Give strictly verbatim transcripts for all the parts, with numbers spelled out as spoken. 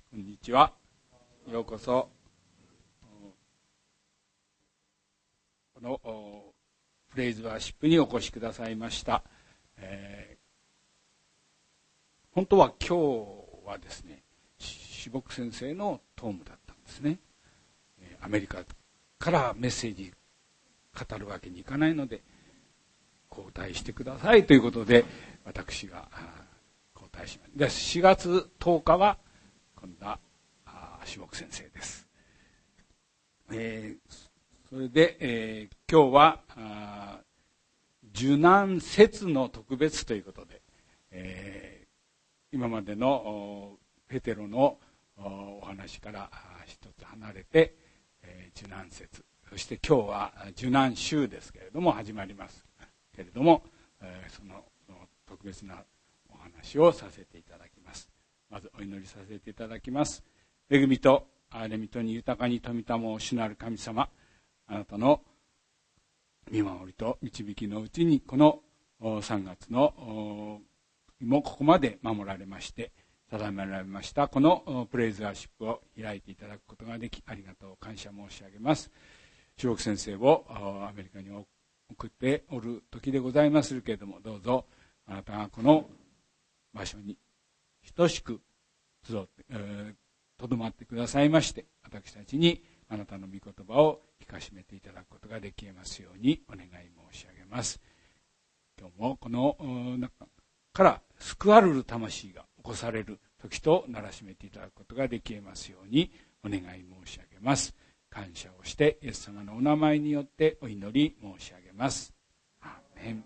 こんにちは。ようこそこのプレイズワーシップにお越しくださいました。えー、本当は今日はですね、志木先生のトームだったんですね。アメリカからメッセージ語るわけにいかないので、交代してくださいということで、私が交代します。で、しがつとおかは今度は志木先生です。えー、それで、えー、今日は受難節の特別ということで、えー、今までのペテロのお話から一つ離れて、えー、受難節、そして今日は受難週ですけれども始まりますけれども、えー、その特別なお話をさせていただきます。まずお祈りさせていただきます。恵みと憐れみとに豊かに富たも主なる神様、あなたの見守りと導きのうちにこのさんがつのもここまで守られまして定められましたこのプレイズワーシップを開いていただくことができ、ありがとう感謝申し上げます。志木先生をアメリカに送っておる時でございますけれども、どうぞあなたがこの場所に等しく集ってとどまってくださいまして、私たちにあなたの御言葉を聞かしめていただくことができますようにお願い申し上げます。今日もこの中から救われる魂が起こされる時とならしめていただくことができますようにお願い申し上げます。感謝をしてイエス様のお名前によってお祈り申し上げます。アーメン。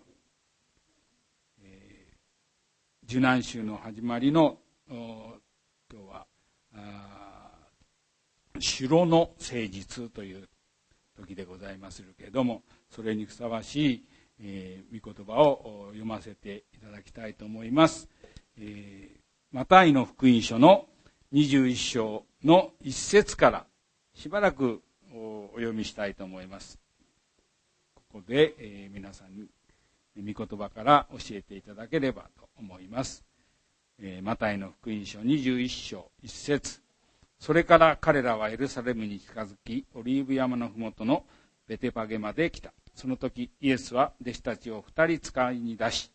えー、受難週の始まりの今日は城の誠実という時でございますけれども、それにふさわしい、えー、御言葉を読ませていただきたいと思います。えー、マタイの福音書のにじゅういっ章のいっ節からしばらくお読みしたいと思います。ここで、えー、皆さんに御言葉から教えていただければと思います。えー、マタイの福音書にじゅういっ章いっ節。それから彼らはエルサレムに近づき、オリーブ山のふもとのベテパゲまで来た。その時イエスは弟子たちを二人使いに出して、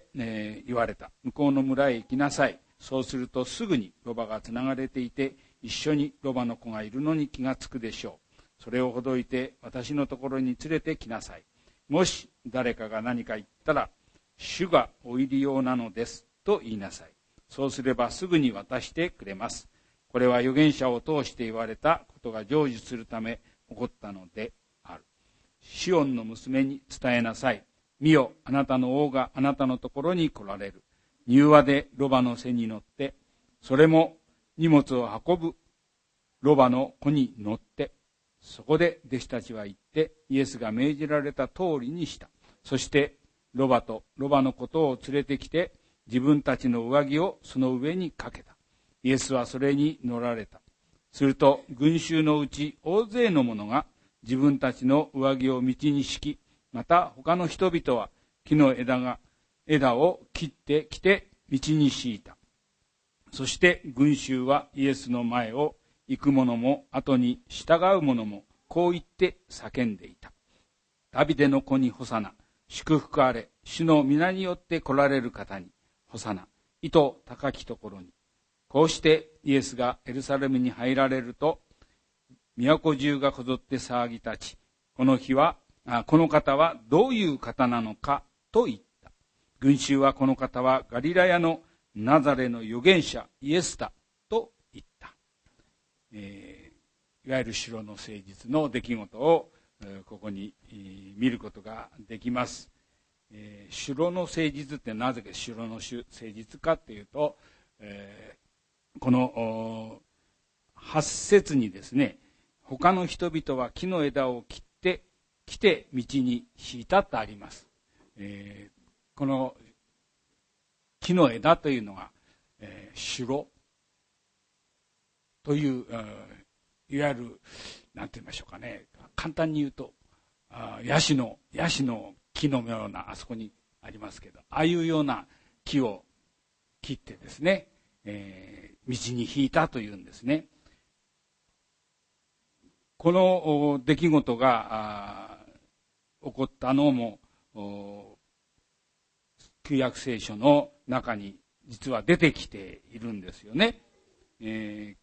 えー、言われた。向こうの村へ行きなさい。そうするとすぐにロバがつながれていて、一緒にロバの子がいるのに気がつくでしょう。それをほどいて私のところに連れてきなさい。もし誰かが何か言ったら、主がお入り用なのですと言いなさい。そうすればすぐに渡してくれます。これは預言者を通して言われたことが成就するため起こったのである。シオンの娘に伝えなさい。見よ、あなたの王があなたのところに来られる。柔和でロバの背に乗って、それも荷物を運ぶロバの子に乗って、そこで弟子たちは行ってイエスが命じられた通りにした。そしてロバとロバのことを連れてきて、自分たちの上着をその上にかけた。イエスはそれに乗られた。すると群衆のうち大勢の者が自分たちの上着を道に敷き、また他の人々は木の枝が枝を切ってきて道に敷いた。そして群衆はイエスの前を行く者も後に従う者もこう言って叫んでいた。ダビデの子にホサナ、祝福あれ、主の皆によって来られる方にホサナ、意図高きところに。こうしてイエスがエルサレムに入られると、都中がこぞって騒ぎ立ち、この日は、あこの方はどういう方なのかと言った。群衆はこの方はガリラヤのナザレの預言者イエスだと言った。えー、いわゆる城の誠実の出来事を、えー、ここに、えー、見ることができます。えー、城の誠実ってなぜか城の誠実かっていうと、えーこのはち節にですね、他の人々は木の枝を切って来て道に敷いたとあります。えー、この木の枝というのが、えー、城という、いわゆるなんて言いましょうかね、簡単に言うとヤシのヤシの木のようなあそこにありますけど、ああいうような木を切ってですね、えー道に引いたというんですね。この出来事が起こったのも旧約聖書の中に実は出てきているんですよね。え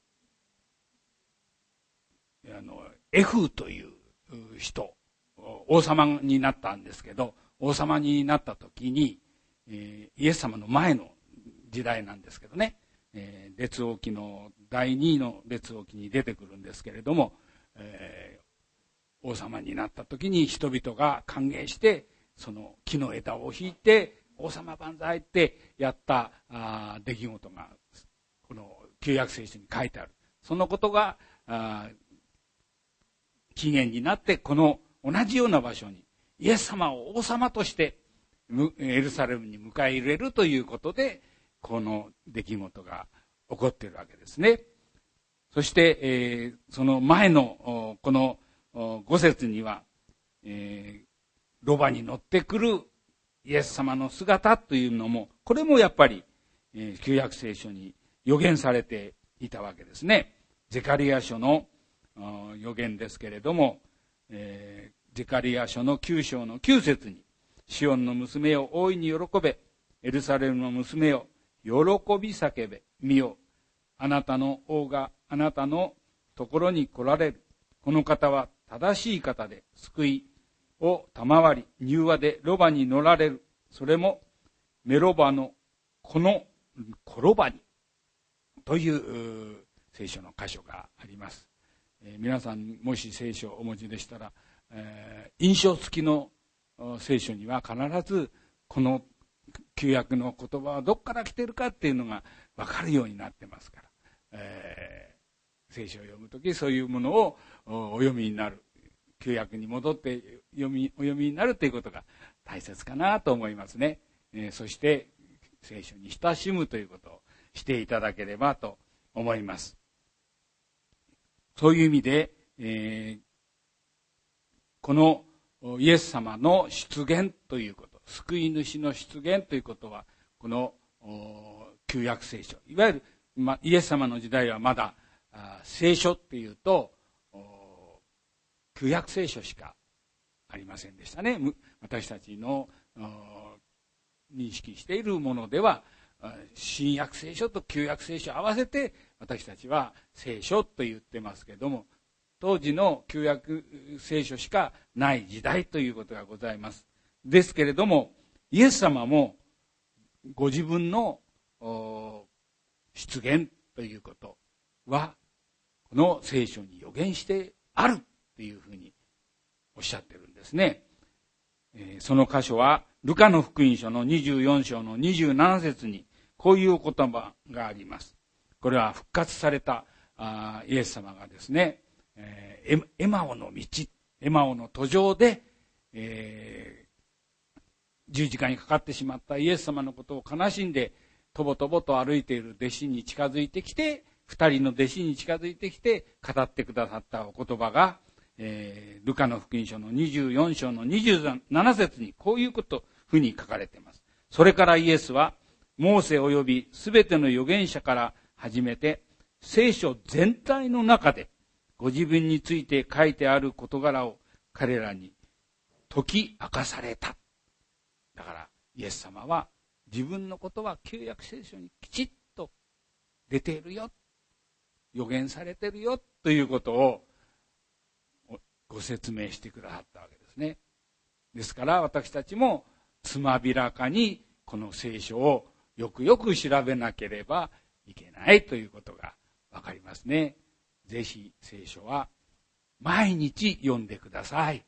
ー、あのエフという人、王様になったんですけど、王様になった時に、えー、イエス様の前の時代なんですけどね、えー、列王記のだいにいの列王記に出てくるんですけれども、えー、王様になった時に人々が歓迎してその木の枝を引いて王様万歳ってやったあ出来事がこの旧約聖書に書いてある。そのことがあ起源になって、この同じような場所にイエス様を王様としてエルサレムに迎え入れるということで、この出来事が起こっているわけですね。そして、えー、その前のこのご節には、えー、ロバに乗ってくるイエス様の姿というのも、これもやっぱり、えー、旧約聖書に予言されていたわけですね。ゼカリヤ書の予言ですけれども、えー、ゼカリヤ書のきゅう章のきゅう節に、シオンの娘を大いに喜べ、エルサレムの娘を喜び叫べ、見よ、あなたの王があなたのところに来られる。この方は正しい方で、救いを賜り、柔和でロバに乗られる。それもメロバのこの転ばにという聖書の箇所があります。えー、皆さんもし聖書をお持ちでしたら、えー、印象付きの聖書には必ずこの旧約の言葉はどこから来ているかっていうのが分かるようになってますから、えー、聖書を読むときそういうものをお読みになる、旧約に戻って読みお読みになるということが大切かなと思いますね。えー、そして聖書に親しむということをしていただければと思います。そういう意味で、えー、このイエス様の出現ということ、救い主の出現ということは、この旧約聖書、いわゆる、ま、イエス様の時代はまだ聖書っていうと旧約聖書しかありませんでしたね。私たちの認識しているものでは、新約聖書と旧約聖書を合わせて私たちは聖書と言ってますけれども、当時の旧約聖書しかない時代ということがございます。ですけれども、イエス様もご自分の出現ということはこの聖書に予言してあるというふうにおっしゃってるんですね。その箇所はルカの福音書のにじゅうよん章のにじゅうなな節にこういう言葉があります。これは復活されたイエス様がですね、エマオの道、エマオの途上で、えー、十字架にかかってしまったイエス様のことを悲しんでとぼとぼと歩いている弟子に近づいてきて、二人の弟子に近づいてきて語ってくださったお言葉が、えー、ルカの福音書のにじゅうよん章のにじゅうなな節にこういうことふうに書かれています。それからイエスはモーセ及びすべての預言者から始めて聖書全体の中でご自分について書いてある事柄を彼らに解き明かされた。だからイエス様は自分のことは旧約聖書にきちっと出ているよ、予言されているよということをご説明してくださったわけですね。ですから私たちもつまびらかにこの聖書をよくよく調べなければいけないということがわかりますね。ぜひ聖書は毎日読んでください。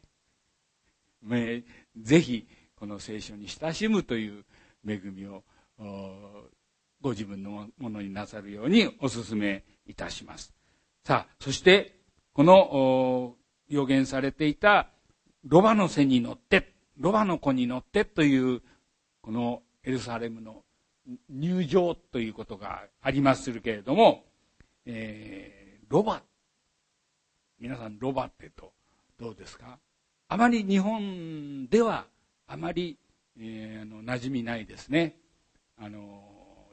ぜひこの聖書に親しむという恵みをご自分のものになさるようにお勧めいたします。さあ、そしてこの予言されていたロバの背に乗って、ロバの子に乗ってというこのエルサレムの入場ということがありますけれども、えー、ロバ、皆さんロバってとどうですか？あまり日本ではあまり、えー、あの馴染みないですね。あの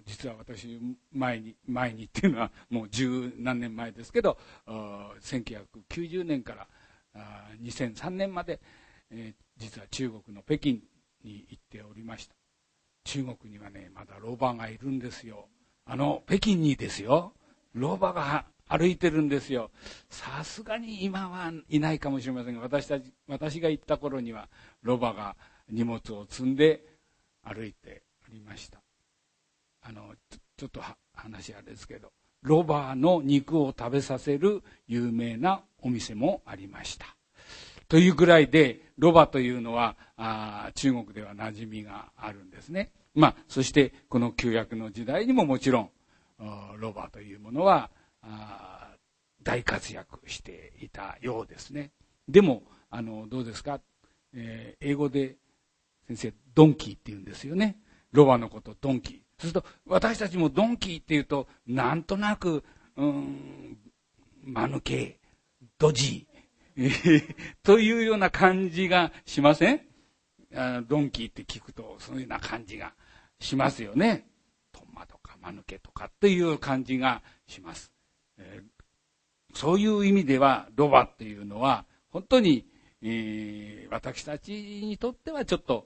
実は私前に前にっていうのはもう十何年前ですけど、せんきゅうひゃくきゅうじゅうねんからにせんさんねんまで、えー、実は中国の北京に行っておりました。中国にはね、まだ老婆がいるんですよ。あの北京にですよ、老婆が歩いてるんですよ。さすがに今はいないかもしれませんが、私たち私が行った頃には老婆が荷物を積んで歩いておりました。あのちょ、ちょっと話あれですけど、ロバの肉を食べさせる有名なお店もありました。というぐらいで、ロバというのはあ中国では馴染みがあるんですね。まあ、そしてこの旧約の時代にももちろんロバというものはあ大活躍していたようですね。でもあのどうですか、えー、英語で先生ドンキーって言うんですよね。ロバのことドンキー。そうすると私たちもドンキーっていうとなんとなくうーん間抜けドジというような感じがしません？あドンキーって聞くとそういうような感じがしますよね。トンマとか間抜けとかっていう感じがします、えー、そういう意味ではロバっていうのは本当に、えー、私たちにとってはちょっと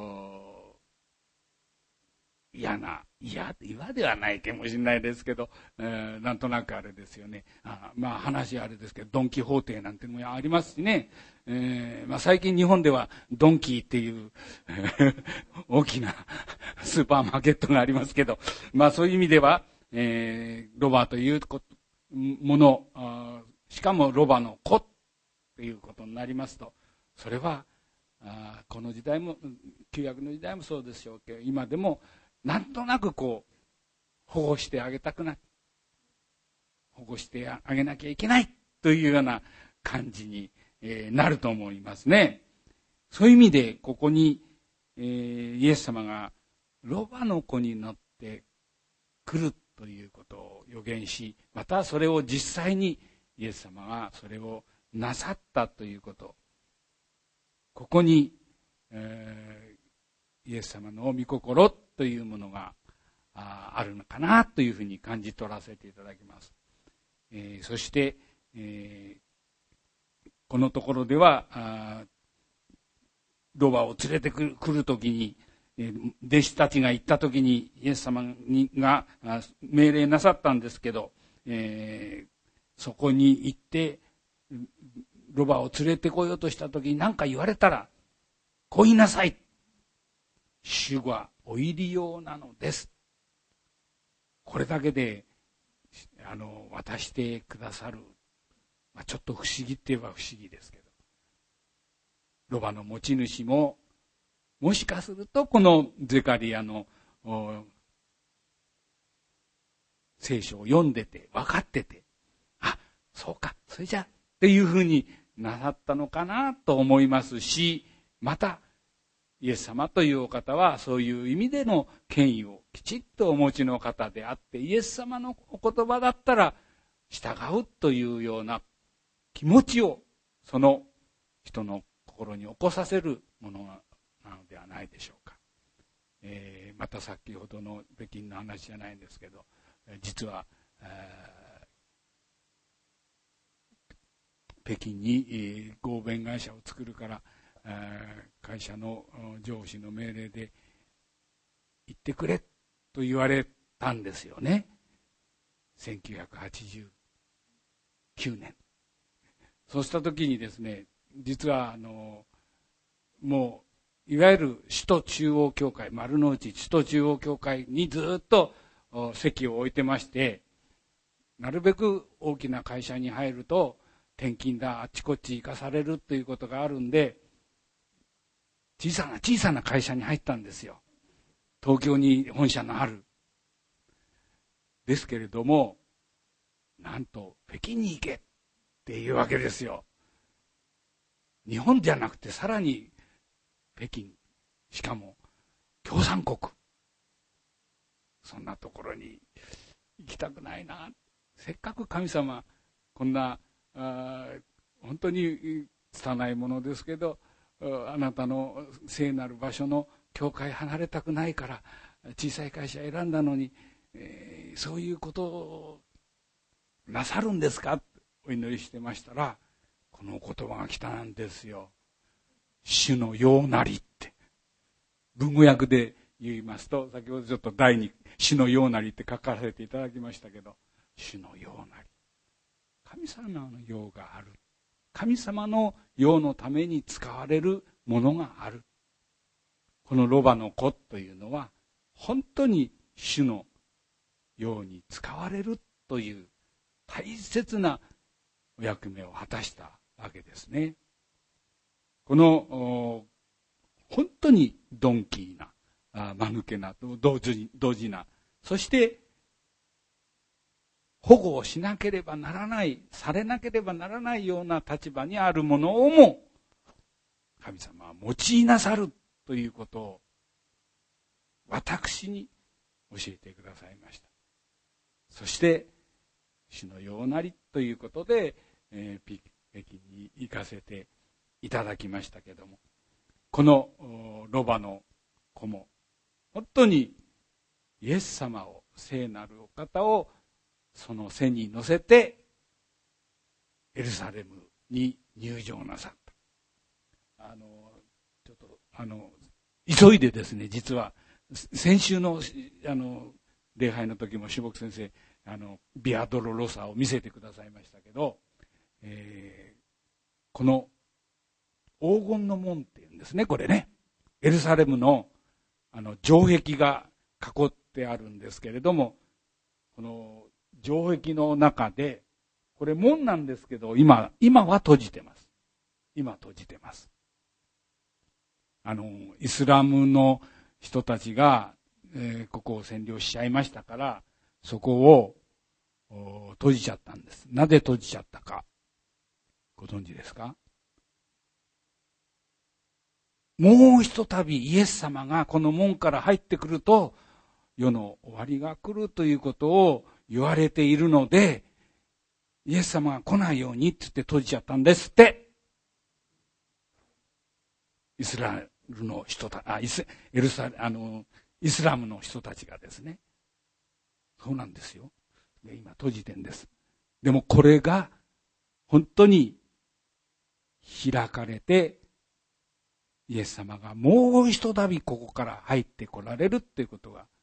嫌な嫌嫌ではないかもしれないですけど、えー、なんとなくあれですよね。あまあ話あれですけどドン・キホーテなんてのもありますしね、えーまあ、最近日本ではドンキーっていう大きなスーパーマーケットがありますけど、まあそういう意味では、えー、ロバというもの、しかもロバの子ということになりますと、それはあこの時代も旧約の時代もそうでしょうけど、今でもなんとなくこう保護してあげたくなる、保護してあげなきゃいけないというような感じに、えー、なると思いますね。そういう意味でここに、えー、イエス様がロバの子に乗って来るということを予言し、またそれを実際にイエス様がそれをなさったということ、ここに、えー、イエス様の御心というものが あ, あるのかなというふうに感じ取らせていただきます。えー、そして、えー、このところではあロバを連れてくる、来るときに、えー、弟子たちが行ったときにイエス様にが命令なさったんですけど、えー、そこに行ってロバを連れてこようとしたときに何か言われたらこう言いなさい。主がお入りようなのです。これだけであの渡してくださる、まあ、ちょっと不思議って言えば不思議ですけど、ロバの持ち主ももしかするとこのゼカリアの聖書を読んでて分かってて、あ、そうか、それじゃっていうふうになさったのかなと思いますし、またイエス様というお方はそういう意味での権威をきちっとお持ちの方であって、イエス様のお言葉だったら従うというような気持ちをその人の心に起こさせるものなのではないでしょうか。えー、また先ほどの北京の話じゃないんですけど、実は、えー、北京に、えー、合弁会社を作るから会社の上司の命令で行ってくれと言われたんですよね。せんきゅうひゃくはちじゅうきゅうねん。そうした時にですね、実はあのもういわゆる首都中央教会、丸の内首都中央教会にずっと席を置いてまして、なるべく大きな会社に入ると転勤だあっちこっち行かされるということがあるんで、小さな小さな会社に入ったんですよ。東京に本社のある。ですけれども、なんと北京に行けっていうわけですよ。日本じゃなくてさらに北京、しかも共産国。そんなところに行きたくないな。せっかく神様、こんな、あ本当に拙いものですけど、あなたの聖なる場所の教会離れたくないから小さい会社選んだのに、えー、そういうことをなさるんですかってお祈りしてましたら、この言葉が来たんですよ。主のようなりって。文語訳で言いますと、先ほどちょっと題に主のようなりって書かせていただきましたけど、主のようなり。神様のようがある。神様のようのために使われるものがある。このロバの子というのは、本当に主のように使われるという大切なお役目を果たしたわけですね。この本当にドンキーな、あ間抜けな、同時同時な、そして保護をしなければならない、されなければならないような立場にあるものをも神様は用いなさるということを私に教えてくださいました。そして主のようなりということで、えー、北京に行かせていただきましたけども、このロバの子も本当にイエス様を、聖なるお方をその背に乗せてエルサレムに入場なさった。あのちょっとあの急いでですね、実は先週のあの礼拝の時も志木先生、あのビアドロロサを見せてくださいましたけど、えー、この黄金の門っていうんですね、これね。エルサレムのあの城壁が囲ってあるんですけれども、この城壁の中で、これ門なんですけど、今、今は閉じてます。今閉じてます。あの、イスラムの人たちが、えー、ここを占領しちゃいましたから、そこを閉じちゃったんです。なぜ閉じちゃったか、ご存知ですか？もうひとたびイエス様がこの門から入ってくると、世の終わりが来るということを言われているので、イエス様が来ないようにって言って閉じちゃったんですって。イスラエルの人たあイスエルサあのイスラムの人たちがですね、そうなんですよ。で今閉じてんです。でもこれが本当に開かれて、イエス様がもう一度ここから入ってこられるっていうことが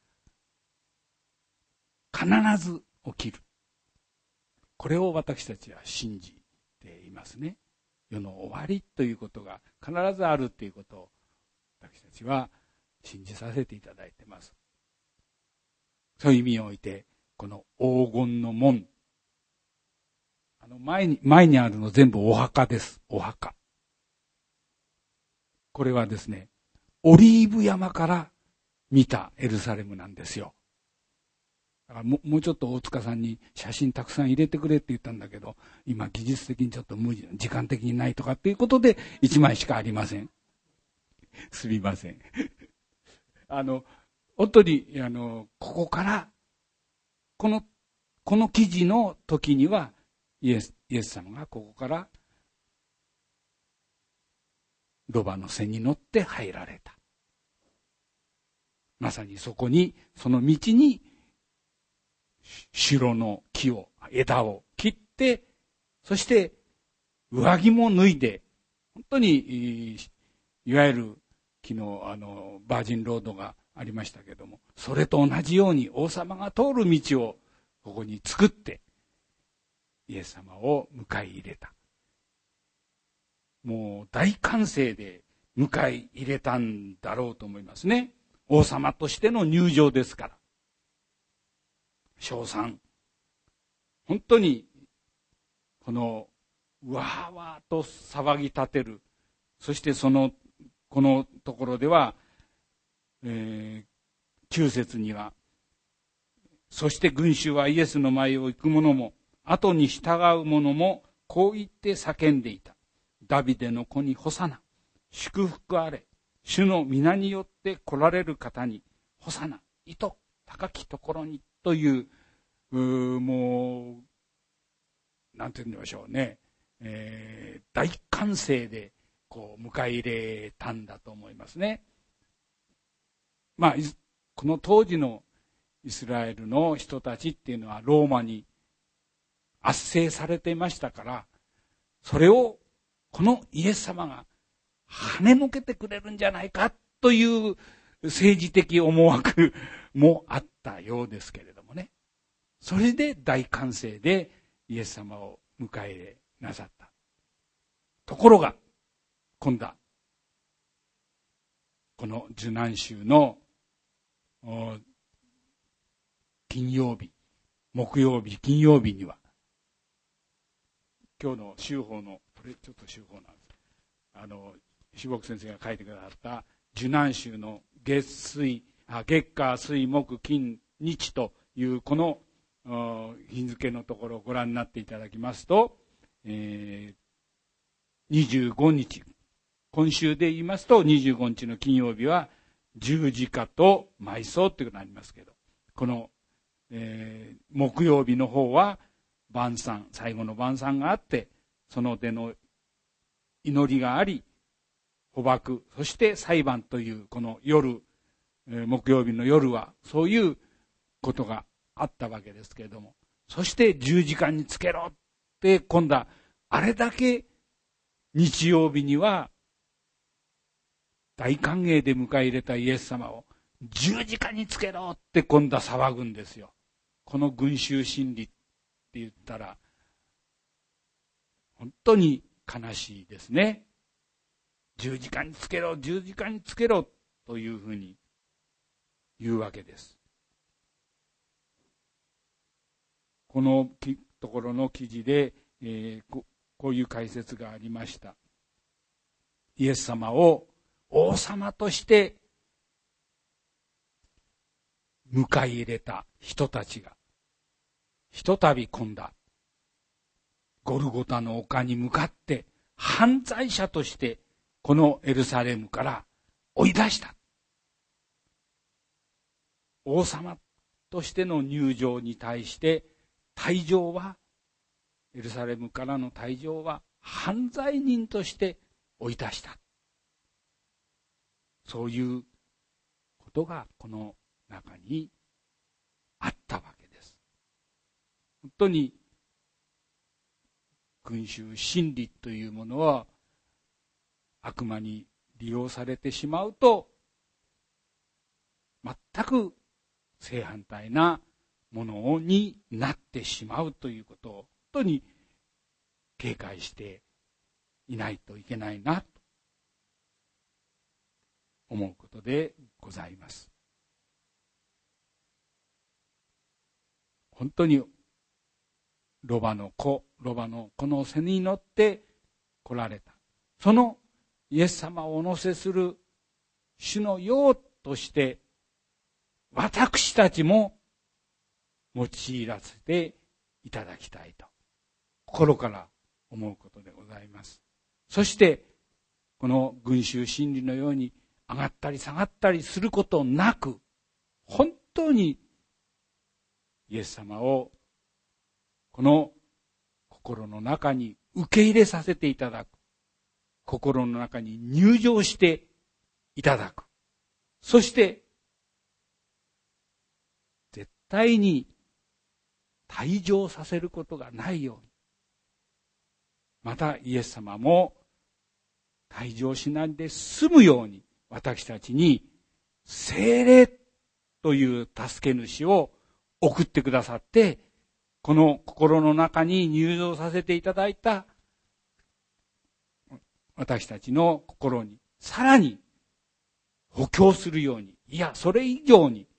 必ず起きる。これを私たちは信じていますね。世の終わりということが必ずあるということを私たちは信じさせていただいています。そういう意味において、この黄金の門、あの前に前にあるの全部お墓です。お墓。これはですね、オリーブ山から見たエルサレムなんですよ。だからも, もうちょっと大塚さんに写真たくさん入れてくれって言ったんだけど、今技術的にちょっと無理、時間的にないとかっていうことでいちまいしかありません。すみません。あの本当にあのここからこのこの記事の時にはイエスイエス様がここからロバの背に乗って入られた。まさにそこに、その道に白の木を、枝を切って、そして上着も脱いで、本当にいわゆる昨日あのバージンロードがありましたけども、それと同じように王様が通る道をここに作ってイエス様を迎え入れた。もう大歓声で迎え入れたんだろうと思いますね。王様としての入場ですから。称賛。本当にこのわーわーと騒ぎ立てる。そしてそのこのところでは、えー、きゅう節には、そして群衆はイエスの前を行く者も後に従う者もこう言って叫んでいた。ダビデの子にホサナ、祝福あれ、主の皆によって来られる方にホサナ、いと高きところにという、うもうなんて言うんでしょうね、えー、大歓声でこう迎え入れたんだと思いますね。まあこの当時のイスラエルの人たちっていうのはローマに圧政されていましたから、それをこのイエス様が跳ねのけてくれるんじゃないかという政治的思惑もあったようですけれどもね。それで大歓声でイエス様を迎え入れなさった。ところが、今度はこの受難週の金曜日、木曜日、金曜日には、今日の週報の、これちょっと週報なんです。あの、志木先生が書いてくださった受難週の月水、あ月火水木金日というこの日付のところをご覧になっていただきますと、えー、にじゅうごにち、今週で言いますとにじゅうごにちの金曜日は十字架と埋葬ということになりますけど、この、えー、木曜日の方は晩餐、最後の晩餐があって、その手の祈りがあり、捕獲、そして裁判というこの夜、えー、木曜日の夜はそういうことがあったわけですけれども、そして十字架につけろって今度はあれだけ日曜日には大歓迎で迎え入れたイエス様を十字架につけろって今度は騒ぐんですよ。この群衆心理って言ったら本当に悲しいですね。十字架につけろ、十字架につけろというふうに言うわけです。このところの記事で、えー、こ, こういう解説がありました。イエス様を王様として迎え入れた人たちがひとたび今度ゴルゴタの丘に向かって犯罪者としてこのエルサレムから追い出した。王様としての入場に対して退場は、エルサレムからの退場は犯罪人として追い出した。そういうことがこの中にあったわけです。本当に群衆心理というものは悪魔に利用されてしまうと全く正反対なものになってしまうということを本当に警戒していないといけないなと思うことでございます。本当にロバの子、ロバの子の背に乗って来られた。そのイエス様をお乗せする主の用として私たちも用いらせていただきたいと心から思うことでございます。そしてこの群衆心理のように上がったり下がったりすることなく、本当にイエス様をこの心の中に受け入れさせていただく、心の中に入場していただく、そして絶対に退場させることがないように、またイエス様も退場しないで済むように私たちに聖霊という助け主を送ってくださって、この心の中に入場させていただいた私たちの心にさらに補強するように、いやそれ以上に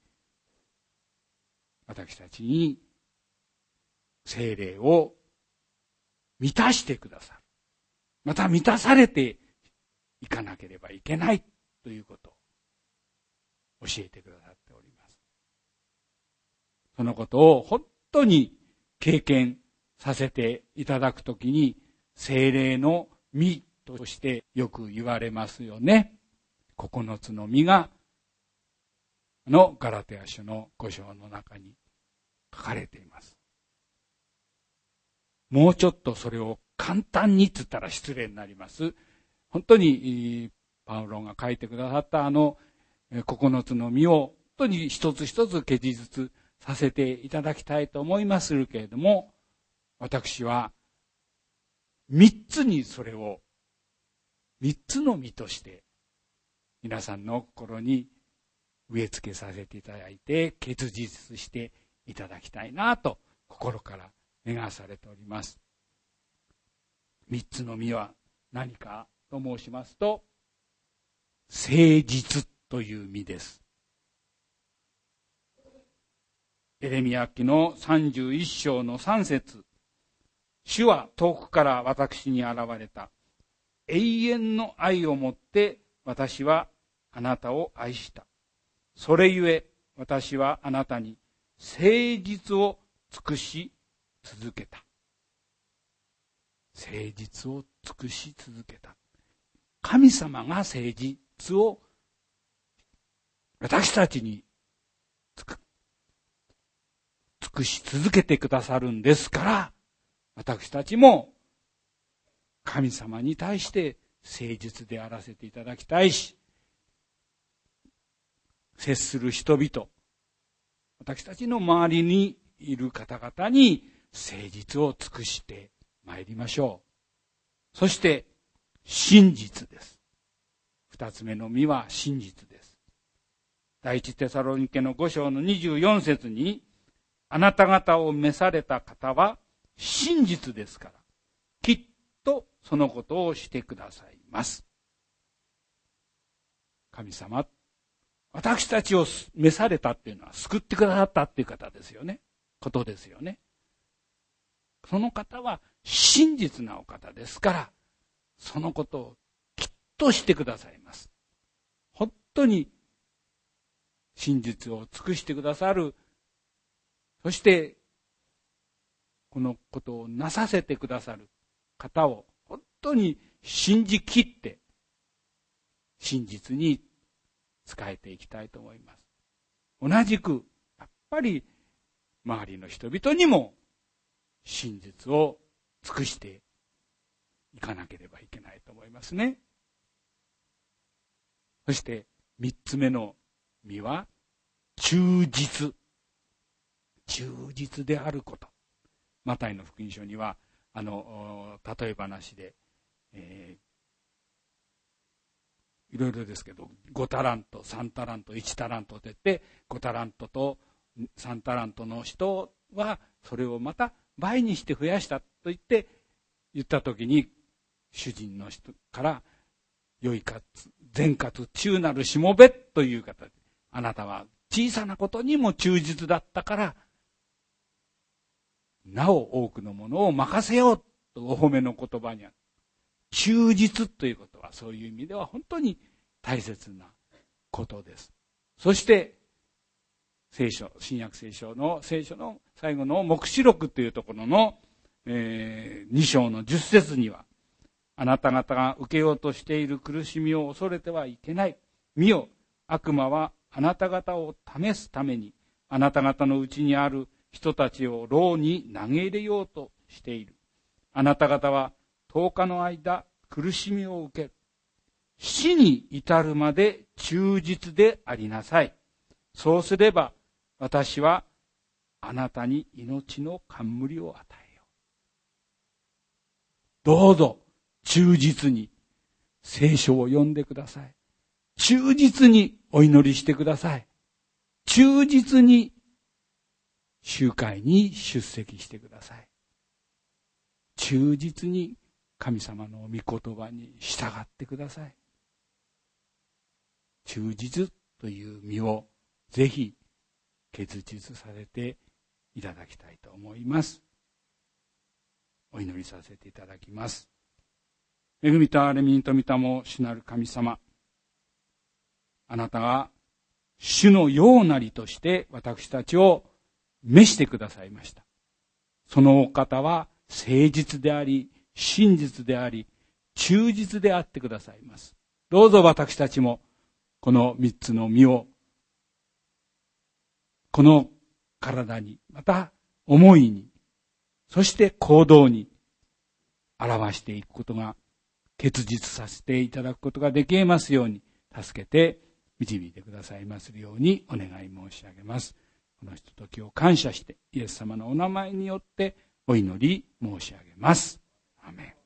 私たちに聖霊を満たしてくださる。また満たされていかなければいけないということを教えてくださっております。そのことを本当に経験させていただくときに、聖霊の実としてよく言われますよね。九つの実がのガラテヤ書のご章の中に書かれています。もうちょっとそれを簡単にって言ったら失礼になります。本当にパウロが書いてくださったあの九つの実を当に一つ一つ結実させていただきたいと思いまするけれども、私は三つにそれを、三つの実として皆さんの心に植え付けさせていただいて結実していただきたいなと心から願わされております。三つの実は何かと申しますと、誠実という実です。エレミヤ記のさんじゅういっ章のさん節、主は遠くから私に現れた。永遠の愛をもって私はあなたを愛した。それゆえ私はあなたに誠実を尽くし続けた。誠実を尽くし続けた。神様が誠実を私たちに尽くし続けてくださるんですから、私たちも神様に対して誠実であらせていただきたいし、接する人々、私たちの周りにいる方々に誠実を尽くしてまいりましょう。そして真実です。二つ目の実は真実です。第一テサロニケのご章のにじゅうよん節に、あなた方を召された方は真実ですから、きっとそのことをしてくださいます。神様、私たちを召されたっていうのは救ってくださったっていう方ですよね。ことですよね。その方は真実なお方ですから、そのことをきっとしてくださいます。本当に真実を尽くしてくださる、そしてこのことをなさせてくださる方を本当に信じきって真実に仕えていきたいと思います。同じくやっぱり周りの人々にも真実を尽くしていかなければいけないと思いますね。そして三つ目の実は忠実。忠実であること。マタイの福音書にはあの例え話で、えー、いろいろですけど、ごタラント、さんタラント、いちタラントと言って、ごタラントとさんタラントの人はそれをまた倍にして増やしたと言って言ったときに、主人の人から良いかつ善かつ忠なるしもべという方で、あなたは小さなことにも忠実だったからなお多くのものを任せようとお褒めの言葉にある。忠実ということはそういう意味では本当に大切なことです。そして聖書、新約聖書の聖書の最後の黙示録というところの、えー、に章のじゅっ節には、あなた方が受けようとしている苦しみを恐れてはいけない。見よ、悪魔はあなた方を試すためにあなた方のうちにある人たちを牢に投げ入れようとしている。あなた方はとおかの間苦しみを受け、死に至るまで忠実でありなさい。そうすれば私はあなたに命の冠を与えよう。どうぞ忠実に聖書を読んでください。忠実にお祈りしてください。忠実に集会に出席してください。忠実に神様の御言葉に従ってください。忠実という実をぜひ結実させていただきたいと思います。お祈りさせていただきます。恵みと憐れみに富みたも主なる神様、あなたが主のようなりとして私たちを召してくださいました。そのお方は誠実であり、真実であり、忠実であってくださいます。どうぞ私たちもこの三つの実をこの体に、また思いに、そして行動に表していくことが結実させていただくことができますように助けて導いてくださいますようにお願い申し上げます。このひとときを感謝してイエス様のお名前によってお祈り申し上げます。アメン。